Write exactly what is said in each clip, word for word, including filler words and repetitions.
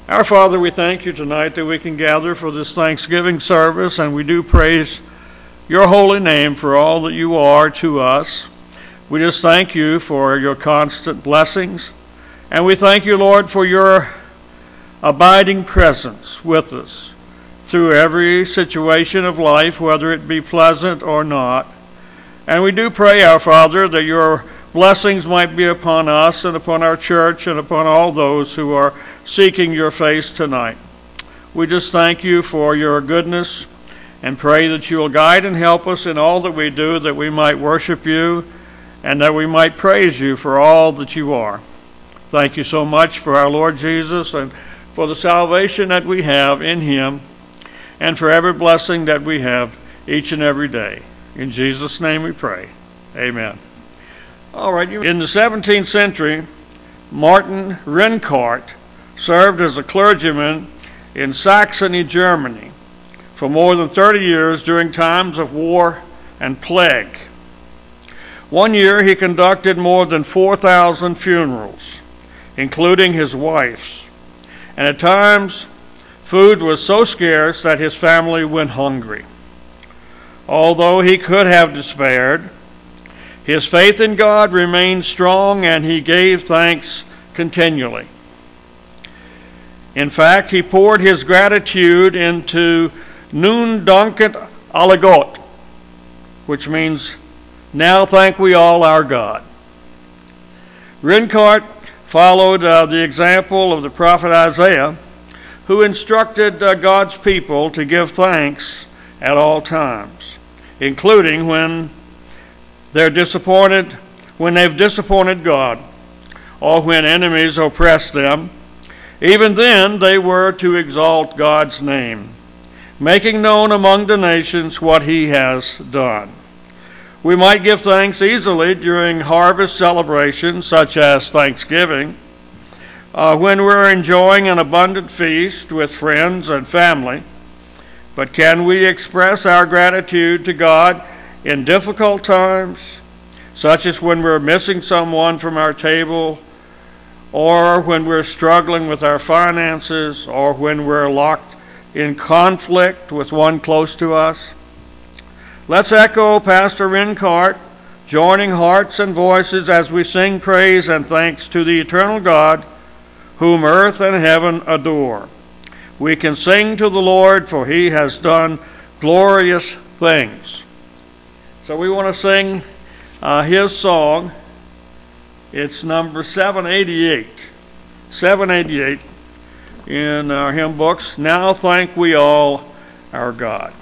Our Father, we thank you tonight that we can gather for this Thanksgiving service, and we do praise your holy name for all that you are to us. We just thank you for your constant blessings, and we thank you, Lord, for your abiding presence with us through every situation of life, whether it be pleasant or not. And we do pray, our Father, that your blessings might be upon us and upon our church and upon all those who are seeking your face tonight. We just thank you for your goodness and pray that you will guide and help us in all that we do, that we might worship you and that we might praise you for all that you are. Thank you so much for our Lord Jesus and for the salvation that we have in him and for every blessing that we have each and every day. In Jesus' name we pray. Amen. All right. In the seventeenth century, Martin Rincart served as a clergyman in Saxony, Germany, for more than thirty years during times of war and plague. One year he conducted more than four thousand funerals, including his wife's, and at times food was so scarce that his family went hungry. Although he could have despaired, his faith in God remained strong, and he gave thanks continually. In fact, he poured his gratitude into Nun danket alle Gott, which means, now thank we all our God. Rincart followed uh, the example of the prophet Isaiah, who instructed uh, God's people to give thanks at all times, including when they're disappointed, when they've disappointed God, or when enemies oppress them. Even then they were to exalt God's name, making known among the nations what he has done. We might give thanks easily during harvest celebrations such as Thanksgiving, uh, when we're enjoying an abundant feast with friends and family. But can we express our gratitude to God in difficult times, such as when we're missing someone from our table, or when we're struggling with our finances, or when we're locked in conflict with one close to us? Let's echo Pastor Rincart, joining hearts and voices as we sing praise and thanks to the eternal God, whom earth and heaven adore. We can sing to the Lord, for he has done glorious things. So we want to sing uh, his song. It's number seven eighty-eight. seven eighty-eight in our hymn books. Now thank we all our God.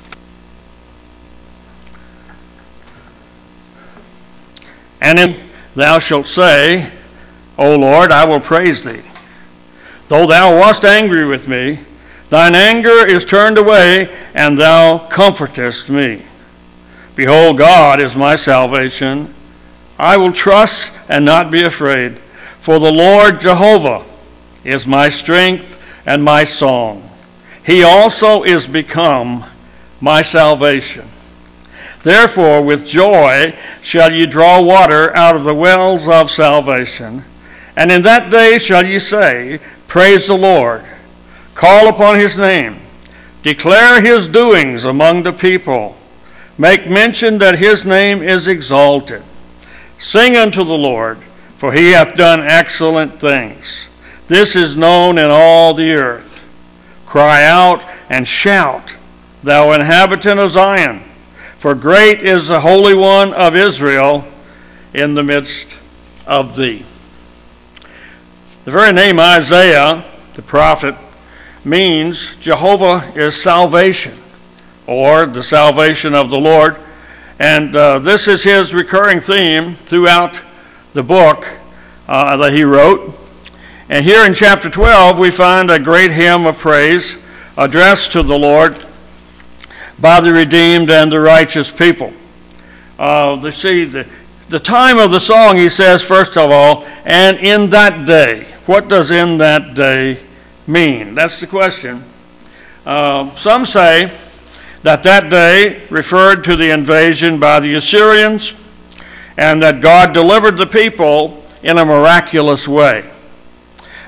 And then thou shalt say, O Lord, I will praise thee. Though thou wast angry with me, thine anger is turned away, and thou comfortest me. Behold, God is my salvation. I will trust and not be afraid. For the Lord Jehovah is my strength and my song. He also is become my salvation. Therefore, with joy shall ye draw water out of the wells of salvation. And in that day shall ye say, Praise the Lord. Call upon his name. Declare his doings among the people. Make mention that his name is exalted. Sing unto the Lord, for he hath done excellent things. This is known in all the earth. Cry out and shout, thou inhabitant of Zion, for great is the Holy One of Israel in the midst of thee. The very name Isaiah, the prophet, means Jehovah is salvation, or the salvation of the Lord. And uh, this is his recurring theme throughout the book uh, that he wrote. And here in chapter twelve, we find a great hymn of praise addressed to the Lord by the redeemed and the righteous people. Uh, they see the, the time of the song, he says, first of all, and in that day. What does in that day mean? That's the question. Uh, some say that that day referred to the invasion by the Assyrians, and that God delivered the people in a miraculous way.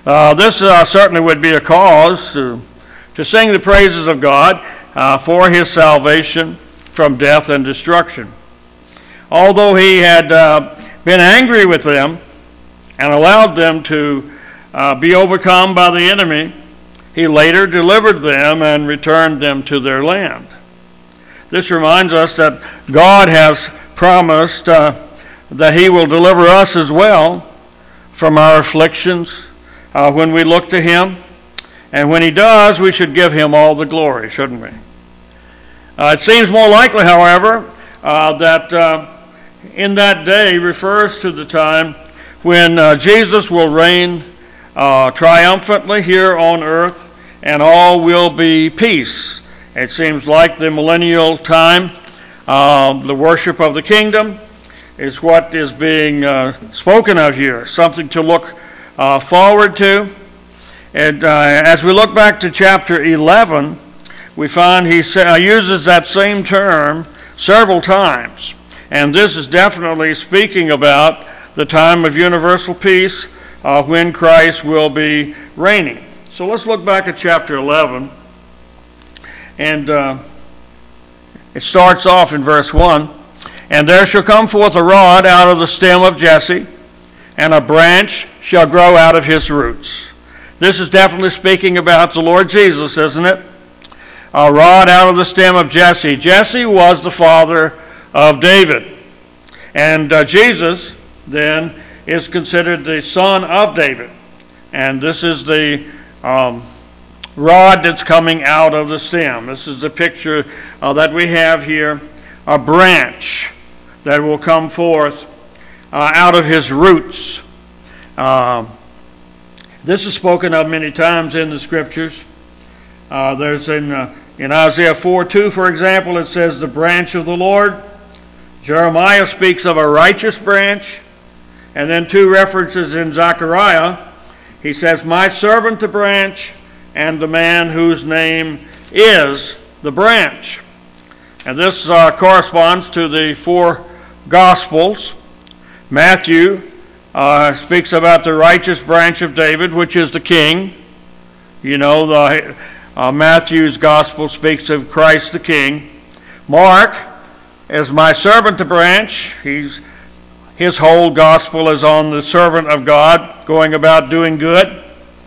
Uh, this uh, certainly would be a cause to, to sing the praises of God uh, for his salvation from death and destruction. Although he had uh, been angry with them and allowed them to uh, be overcome by the enemy, he later delivered them and returned them to their land. This reminds us that God has promised uh, that he will deliver us as well from our afflictions uh, when we look to him. And when he does, we should give him all the glory, shouldn't we? Uh, it seems more likely, however, uh, that uh, in that day refers to the time when uh, Jesus will reign uh, triumphantly here on earth, and all will be peace. It seems like the millennial time, uh, the worship of the kingdom, is what is being uh, spoken of here, something to look uh, forward to. And uh, as we look back to chapter eleven, we find he sa- uses that same term several times. And this is definitely speaking about the time of universal peace uh, when Christ will be reigning. So let's look back at chapter eleven. And uh, it starts off in verse one. And there shall come forth a rod out of the stem of Jesse, and a branch shall grow out of his roots. This is definitely speaking about the Lord Jesus, isn't it? A rod out of the stem of Jesse. Jesse was the father of David. And uh, Jesus, then, is considered the son of David. And this is the um, rod that's coming out of the stem. This is the picture uh, that we have here. A branch that will come forth uh, out of his roots. Uh, this is spoken of many times in the scriptures. Uh, there's in uh, in Isaiah four two, for example, it says the branch of the Lord. Jeremiah speaks of a righteous branch. And then two references in Zechariah. He says, my servant the branch, and the man whose name is the branch. And this uh, corresponds to the four Gospels. Matthew uh, speaks about the righteous branch of David, which is the king. You know, the, uh, Matthew's Gospel speaks of Christ the king. Mark is my servant the branch. He's, his whole Gospel is on the servant of God going about doing good.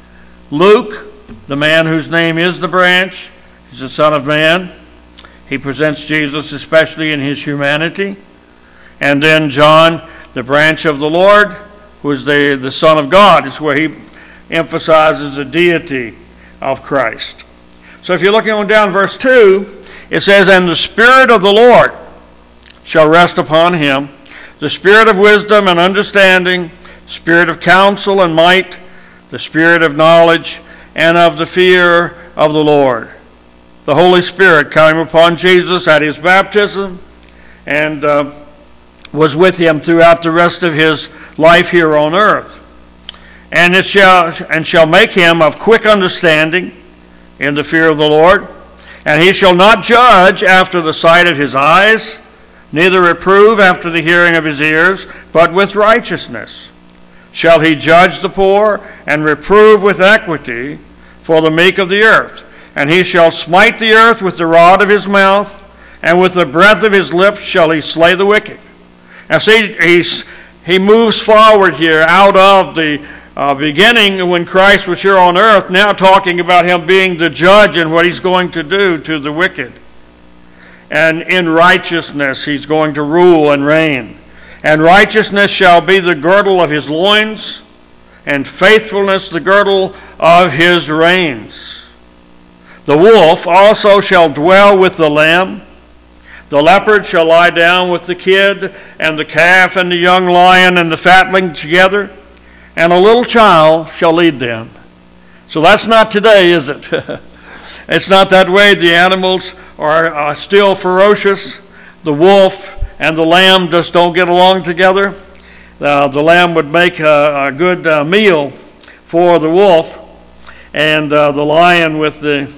Luke, the man whose name is the branch, is the Son of Man. He presents Jesus especially in his humanity. And then John, the branch of the Lord, who is the, the Son of God, is where he emphasizes the deity of Christ. So if you're looking on down verse two, it says, and the Spirit of the Lord shall rest upon him, the Spirit of wisdom and understanding, Spirit of counsel and might, the Spirit of knowledge and of the fear of the Lord. The Holy Spirit came upon Jesus at his baptism and uh, was with him throughout the rest of his life here on earth. And it shall and shall make him of quick understanding in the fear of the Lord. And he shall not judge after the sight of his eyes, neither reprove after the hearing of his ears, but with righteousness shall he judge the poor, and reprove with equity for the meek of the earth. And he shall smite the earth with the rod of his mouth, and with the breath of his lips shall he slay the wicked. Now see, he's, he moves forward here out of the uh, beginning when Christ was here on earth, now talking about him being the judge and what he's going to do to the wicked. And in righteousness he's going to rule and reign. And righteousness shall be the girdle of his loins, and faithfulness the girdle of his reins. The wolf also shall dwell with the lamb. The leopard shall lie down with the kid, and the calf and the young lion and the fatling together, and a little child shall lead them. So that's not today, is it? It's not that way. The animals are, are still ferocious. The wolf and the lamb just don't get along together. Uh, the lamb would make a, a good uh, meal for the wolf, and uh, the lion with the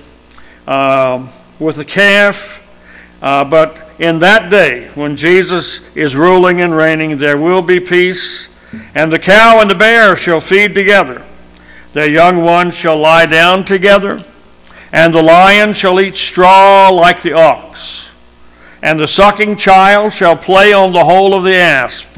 uh, with the calf. Uh, but in that day, when Jesus is ruling and reigning, there will be peace, and the cow and the bear shall feed together. Their young ones shall lie down together, and the lion shall eat straw like the ox, and the sucking child shall play on the hole of the asp,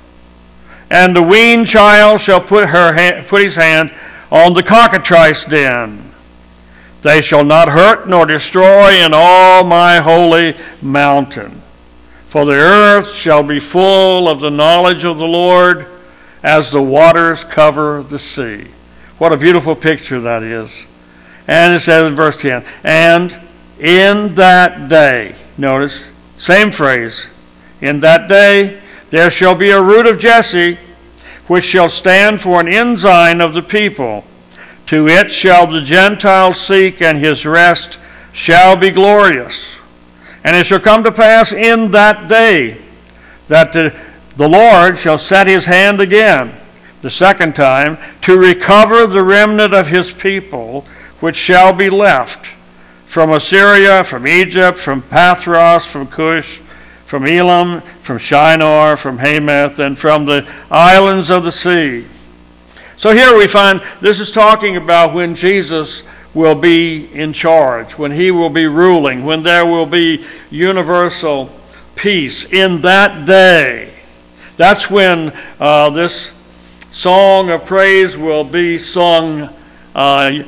and the weaned child shall put her ha- put his hand on the cockatrice den. They shall not hurt nor destroy in all my holy mountain. For the earth shall be full of the knowledge of the Lord as the waters cover the sea. What a beautiful picture that is. And it says in verse ten, and in that day, notice, same phrase, in that day there shall be a root of Jesse, which shall stand for an ensign of the people. To it shall the Gentiles seek, and his rest shall be glorious. And it shall come to pass in that day that the, the Lord shall set his hand again, the second time, to recover the remnant of his people, which shall be left from Assyria, from Egypt, from Pathros, from Cush, from Elam, from Shinar, from Hamath, and from the islands of the sea. So here we find this is talking about when Jesus will be in charge, when he will be ruling, when there will be universal peace in that day. That's when uh, this song of praise will be sung uh,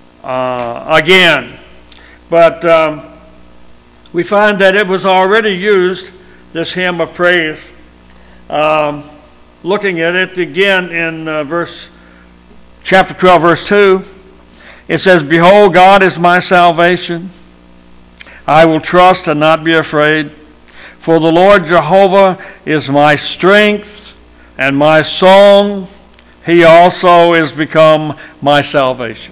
uh, again. But um, we find that it was already used, this hymn of praise. Um, looking at it again in uh, verse chapter twelve, verse two, it says, behold, God is my salvation. I will trust and not be afraid. For the Lord Jehovah is my strength and my song. He also is become my salvation.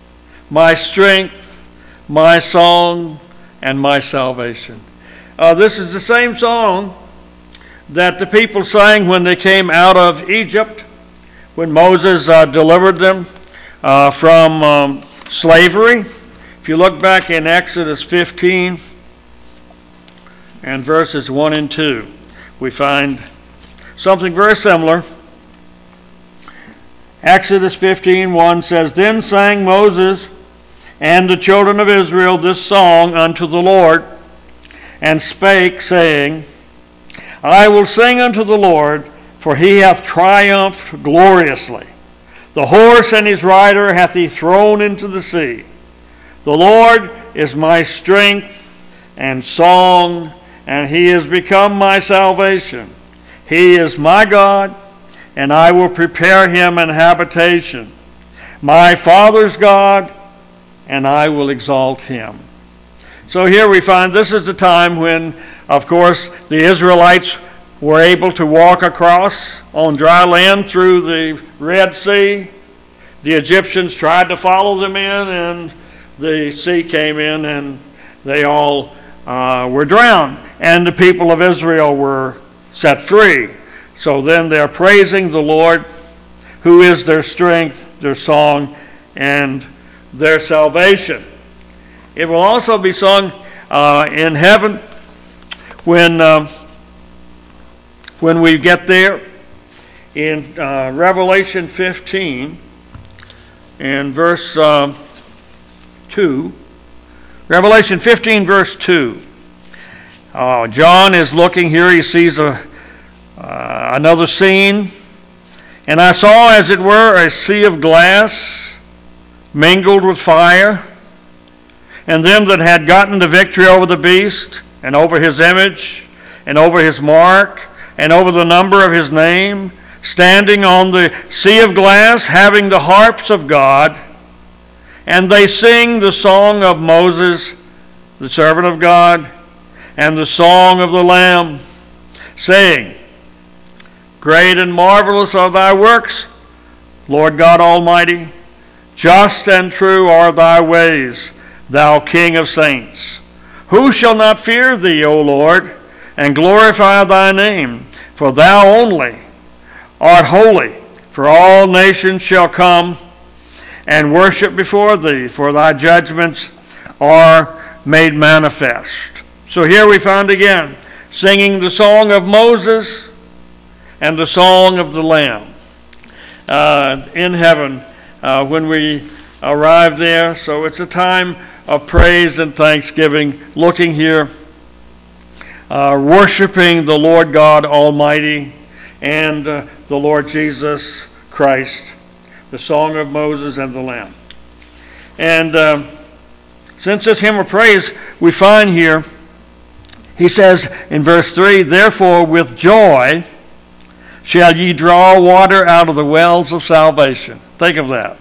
My strength, my song, and my salvation. Uh, this is the same song that the people sang when they came out of Egypt, when Moses uh, delivered them uh, from um, slavery. If you look back in Exodus fifteen and verses one and two, we find something very similar. Exodus fifteen one says, then sang Moses and the children of Israel this song unto the Lord, and spake, saying, I will sing unto the Lord, for he hath triumphed gloriously. The horse and his rider hath he thrown into the sea. The Lord is my strength and song, and he is become my salvation. He is my God, and I will prepare him an habitation. My father's God, and I will exalt him. So here we find this is the time when, of course, the Israelites were able to walk across on dry land through the Red Sea. The Egyptians tried to follow them in, and the sea came in, and they all uh, were drowned. And the people of Israel were set free. So then they're praising the Lord, who is their strength, their song, and their salvation. It will also be sung uh, in heaven when uh, when we get there in uh, Revelation fifteen and verse uh, two. Revelation fifteen verse two. Uh, John is looking here. He sees a uh, another scene. And I saw, as it were, a sea of glass mingled with fire, and them that had gotten the victory over the beast, and over his image, and over his mark, and over the number of his name, standing on the sea of glass, having the harps of God, and they sing the song of Moses, the servant of God, and the song of the Lamb, saying, great and marvelous are thy works, Lord God Almighty. Just and true are thy ways, thou King of saints. Who shall not fear thee, O Lord, and glorify thy name? For thou only art holy, for all nations shall come and worship before thee, for thy judgments are made manifest. So here we find again, singing the song of Moses and the song of the Lamb uh, in heaven. uh, when we arrive there. So it's a time of praise and thanksgiving, looking here, uh, worshiping the Lord God Almighty and uh, the Lord Jesus Christ, the Song of Moses and the Lamb. And uh, since this hymn of praise, we find here, he says in verse three, therefore with joy shall ye draw water out of the wells of salvation. Think of that.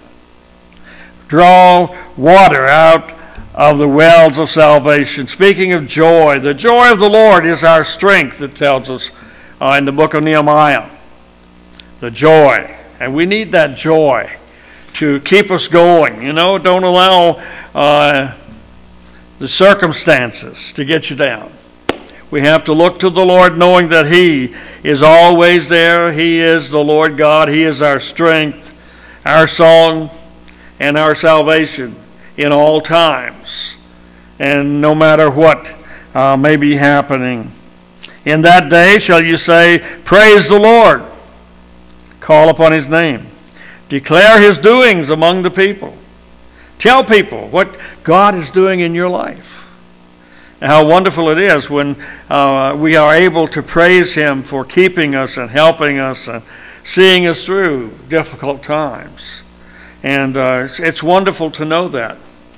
Draw water out of the wells of salvation. Speaking of joy, the joy of the Lord is our strength, it tells us uh, in the book of Nehemiah. The joy. And we need that joy to keep us going. You know, don't allow uh, the circumstances to get you down. We have to look to the Lord knowing that He is always there. He is the Lord God. He is our strength, our song, and our salvation in all times, and no matter what uh, may be happening. In that day shall you say, praise the Lord. Call upon His name. Declare His doings among the people. Tell people what God is doing in your life. And how wonderful it is when uh, we are able to praise Him for keeping us and helping us and seeing us through difficult times. And uh, it's, it's wonderful to know that.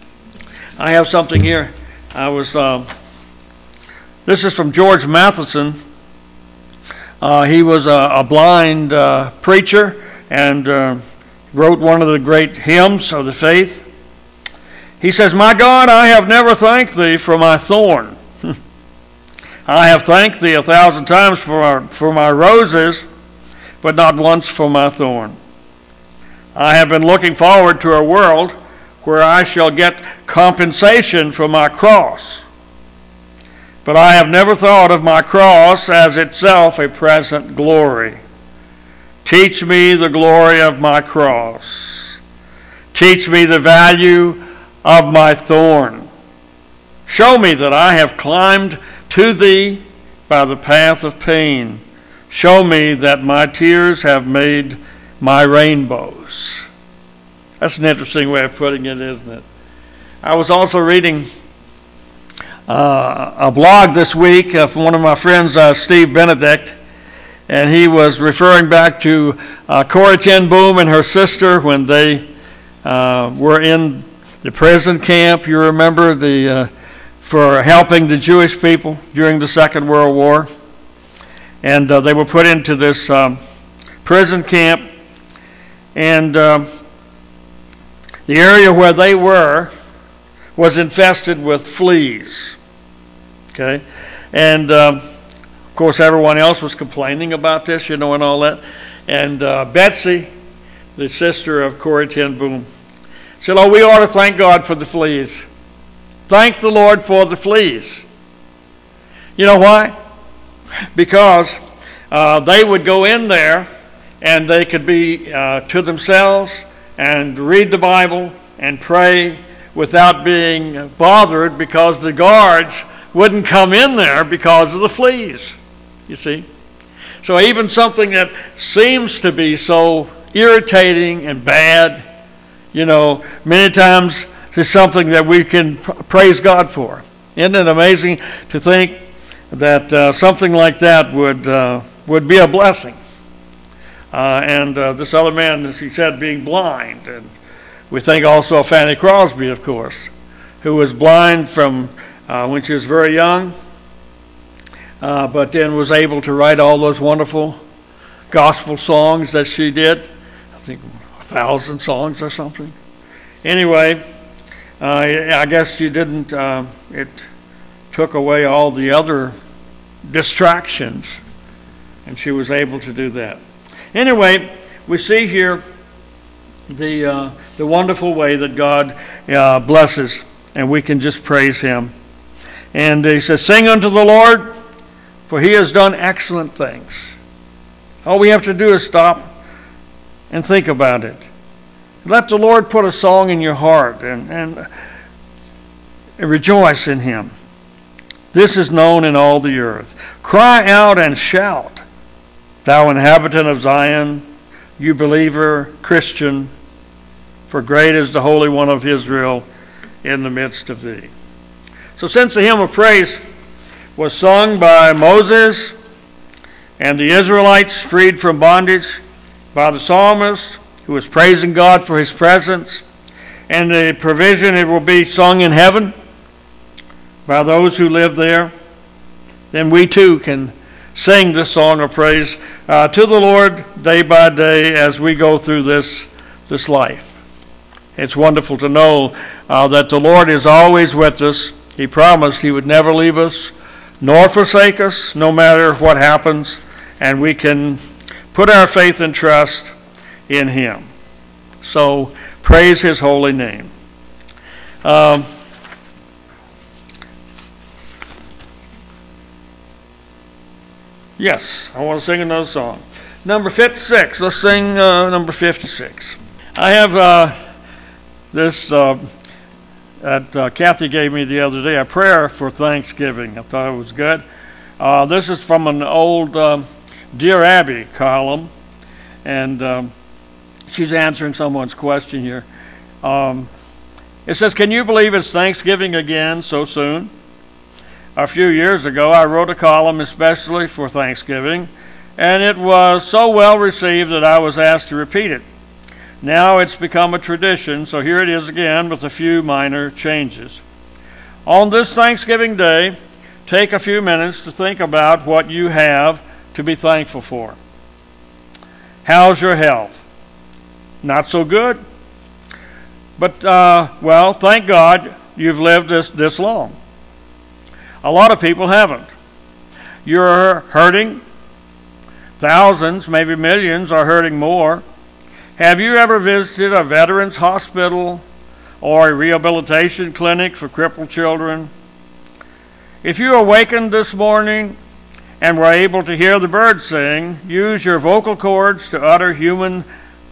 I have something here. I was. Uh, this is from George Matheson. Uh, he was a, a blind uh, preacher and uh, wrote one of the great hymns of the faith. He says, my God, I have never thanked Thee for my thorn. I have thanked Thee a thousand times for my, for my roses, but not once for my thorn. I have been looking forward to a world where I shall get compensation for my cross. But I have never thought of my cross as itself a present glory. Teach me the glory of my cross. Teach me the value of my thorn. Show me that I have climbed to Thee by the path of pain. Show me that my tears have made my rainbows. That's an interesting way of putting it, isn't it? I was also reading uh, a blog this week uh, from one of my friends, uh, Steve Benedict, and he was referring back to uh, Corrie ten Boom and her sister when they uh, were in the prison camp. You remember the uh, for helping the Jewish people during the Second World War, and uh, they were put into this um, prison camp. And uh, the area where they were was infested with fleas. Okay? And, uh, of course, everyone else was complaining about this, you know, and all that. And uh, Betsy, the sister of Corrie ten Boom, said, oh, we ought to thank God for the fleas. Thank the Lord for the fleas. You know why? Because uh, they would go in there and they could be uh, to themselves and read the Bible and pray without being bothered because the guards wouldn't come in there because of the fleas, you see. So even something that seems to be so irritating and bad, you know, many times is something that we can praise God for. Isn't it amazing to think that uh, something like that would uh, would be a blessing? Uh, and uh, this other man, as he said, being blind. And we think also of Fanny Crosby, of course, who was blind from uh, when she was very young, uh, but then was able to write all those wonderful gospel songs that she did. I think a thousand songs or something. Anyway, uh, I guess she didn't, uh, it took away all the other distractions, and she was able to do that. Anyway, we see here the uh, the wonderful way that God uh, blesses, and we can just praise Him. And He says, sing unto the Lord, for He has done excellent things. All we have to do is stop and think about it. Let the Lord put a song in your heart and, and, and rejoice in Him. This is known in all the earth. Cry out and shout, thou inhabitant of Zion, you believer, Christian. for great is the Holy One of Israel in the midst of thee. So since the hymn of praise was sung by Moses and the Israelites freed from bondage, by the psalmist who was praising God for his presence and the provision it will be sung in heaven by those who live there, then we too can sing this song of praise uh, to the Lord day by day as we go through this, this life. It's wonderful to know uh, that the Lord is always with us. He promised he would never leave us nor forsake us, no matter what happens, and we can put our faith and trust in him. So praise his holy name. Um, yes, I want to sing another song. Number fifty-six. Let's sing uh, number fifty-six. I have uh, this uh, that uh, Kathy gave me the other day, a prayer for Thanksgiving. I thought it was good. Uh, this is from an old um, Dear Abby column, and um, she's answering someone's question here. Um, it says, "Can you believe it's Thanksgiving again so soon? A few years ago, I wrote a column especially for Thanksgiving, and it was so well received that I was asked to repeat it. Now it's become a tradition, so here it is again with a few minor changes. On this Thanksgiving Day, take a few minutes to think about what you have to be thankful for. How's your health? Not so good? But, uh, well, thank God you've lived this, this long. A lot of people haven't. You're hurting. Thousands, maybe millions, are hurting more. Have you ever visited a veterans hospital or a rehabilitation clinic for crippled children? If you awakened this morning and were able to hear the birds sing, use your vocal cords to utter human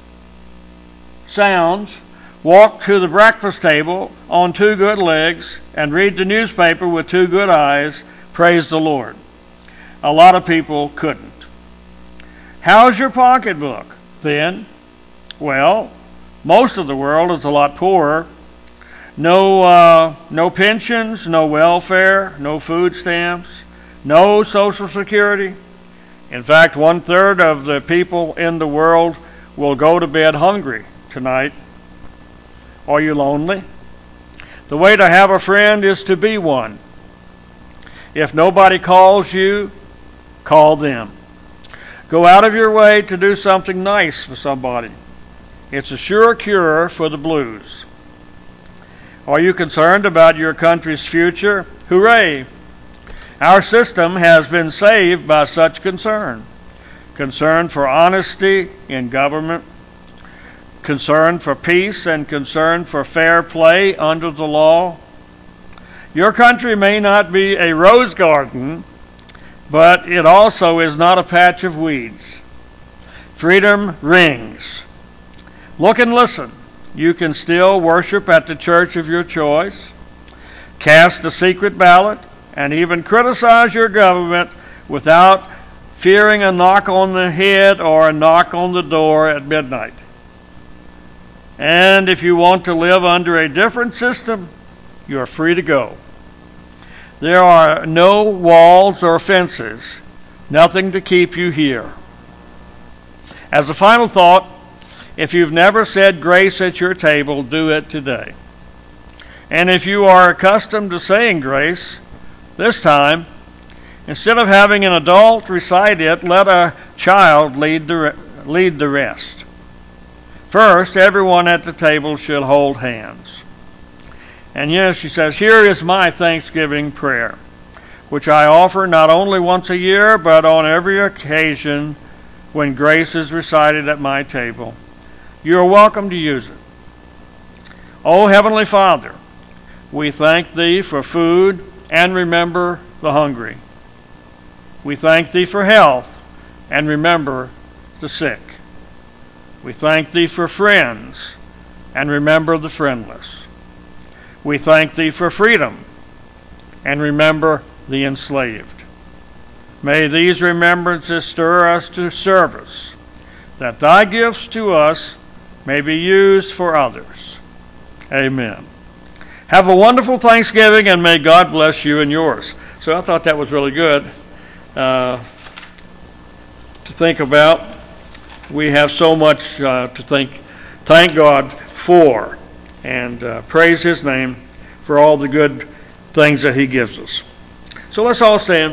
sounds, walk to the breakfast table on two good legs, and read the newspaper with two good eyes, praise the Lord. A lot of people couldn't. How's your pocketbook, then? Well, most of the world is a lot poorer. No, uh, no pensions, no welfare, no food stamps, no Social Security. In fact, one third of the people in the world will go to bed hungry tonight. Are you lonely? The way to have a friend is to be one. If nobody calls you, call them. Go out of your way to do something nice for somebody. It's a sure cure for the blues. Are you concerned about your country's future? Hooray! Our system has been saved by such concern. Concern for honesty in government, concern for peace, and concern for fair play under the law. Your country may not be a rose garden, but it also is not a patch of weeds. Freedom rings. Look and listen. You can still worship at the church of your choice, cast a secret ballot, and even criticize your government without fearing a knock on the head or a knock on the door at midnight. And if you want to live under a different system, you are free to go. There are no walls or fences, nothing to keep you here. As a final thought, if you've never said grace at your table, do it today. And if you are accustomed to saying grace, this time, instead of having an adult recite it, let a child lead the, lead the rest. First, everyone at the table should hold hands. And yes, she says, here is my Thanksgiving prayer, which I offer not only once a year, but on every occasion when grace is recited at my table. You are welcome to use it. O Heavenly Father, we thank Thee for food and remember the hungry. We thank Thee for health and remember the sick. We thank Thee for friends and remember the friendless. We thank Thee for freedom and remember the enslaved. May these remembrances stir us to service, that Thy gifts to us may be used for others. Amen. Have a wonderful Thanksgiving, and may God bless you and yours. So I thought that was really good uh, to think about. We have so much uh, to think, thank God for, and uh, praise His name for all the good things that He gives us. So let's all stand,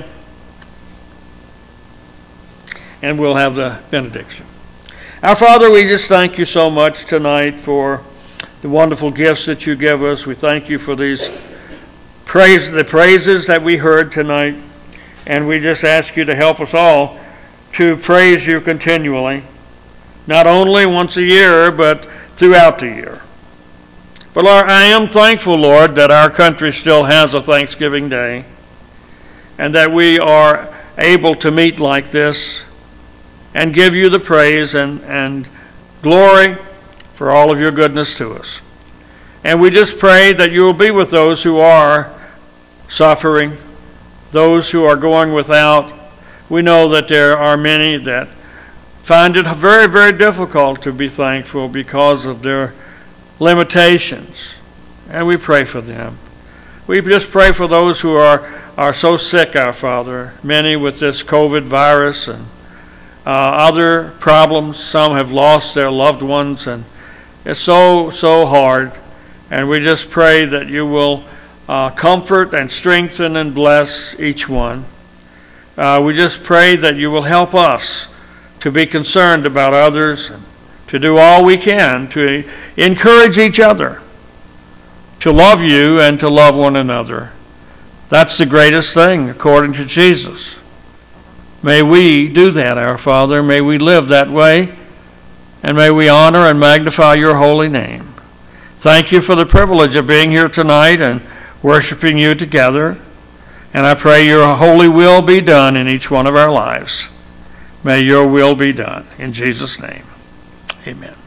and we'll have the benediction. Our Father, we just thank you so much tonight for the wonderful gifts that you give us. We thank you for these praise, the praises that we heard tonight, and we just ask you to help us all to praise you continually, not only once a year, but throughout the year. But Lord, I am thankful, Lord, that our country still has a Thanksgiving Day, and that we are able to meet like this and give you the praise and, and glory for all of your goodness to us. And we just pray that you will be with those who are suffering, those who are going without. We know that there are many that find it very, very difficult to be thankful because of their limitations. And we pray for them. We just pray for those who are, are so sick, our Father, many with this COVID virus and uh, other problems. Some have lost their loved ones, and it's so, so hard. And we just pray that you will uh, comfort and strengthen and bless each one. Uh, we just pray that you will help us to be concerned about others and to do all we can to encourage each other to love you and to love one another. That's the greatest thing, according to Jesus. May we do that, our Father. May we live that way, and may we honor and magnify your holy name. Thank you for the privilege of being here tonight and worshiping you together. And I pray your holy will be done in each one of our lives. May your will be done. In Jesus' name, amen.